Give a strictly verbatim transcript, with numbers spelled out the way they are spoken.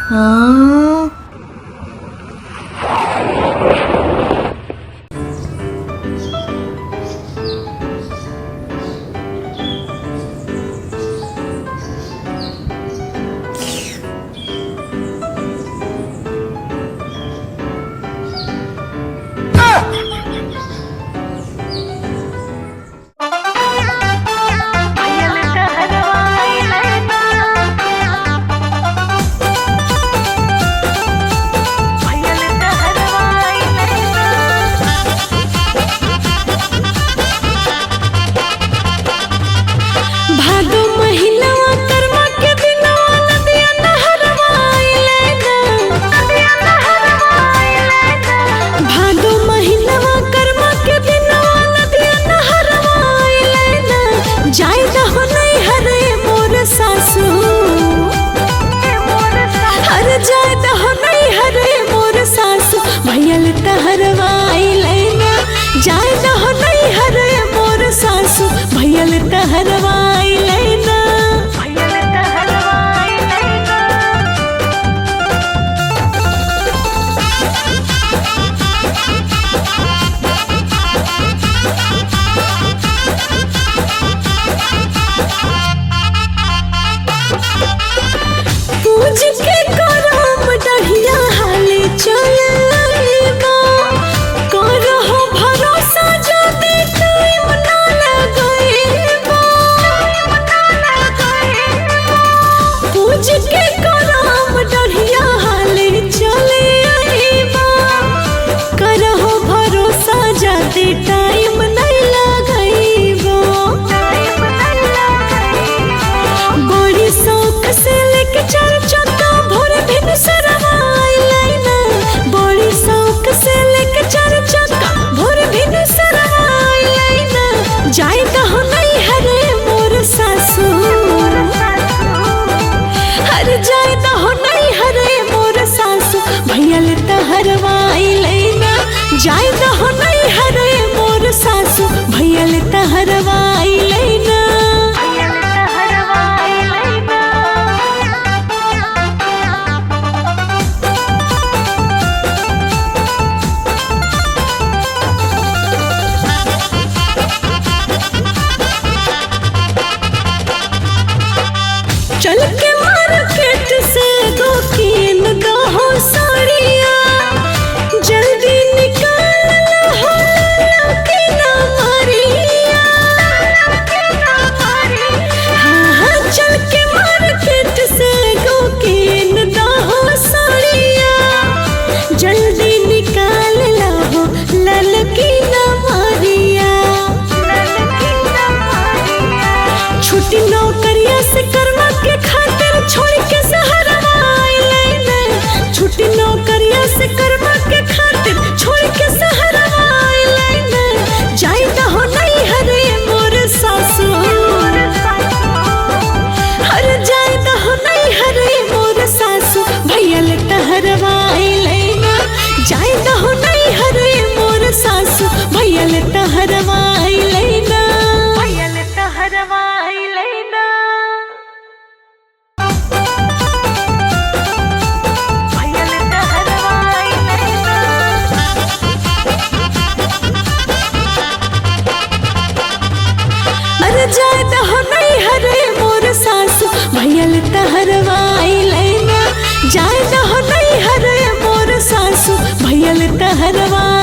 हाँ हरवाई लेना पूज के करम डढ़िया हाले चल करहो भरोसा जो दे टाइम ना लगेबा पूज के करम डढ़िया हाले चले आईबा करहो भरोसा जाते टाइम नहीं लगेबा बड़ी शौक से लेके चल चक्का भोर बिन सरवाई लेना बड़ी शौक से लेके चल चक्का भोर बिन सरवाई लेना जाए कहो नहीं हरे मोर सासू हर जाए कहो नहीं हरे मोर सासू भैया लेता हरवाई लेना जाए कहो नहीं हरे मोर सासू भैया लेता हरवाई लेना चल के मार्केट से दो कीन दो हो साड़िया जल्दी निकाल लो लकी ना मारिया हाँ हाँ चल के मार्केट से दो कीन दो हो साड़िया जल्दी निकाल लो लकी ना मारिया छुट्टी नौकरिया से करवा के खातिर छोड़ के सहरवाई लेना छुट्टी नौकरिया से करवा के खातिर छोड़ के सहरवाई लेना जाई ना हो नहीं हरे मोर सासू हर जाई ना हो नहीं हरे मोर सासू भैया लेता हरवाई लेना जाई ना हो नहीं हरे मोर सासू भैया लेता हरवाई लेना भैया लेता हरवाई लेना जाए हो नहीं हरे मोर सासू भैया लेता हरवाई लेना जाए हो नहीं हरे मोर सासू भैया लेता हरवाई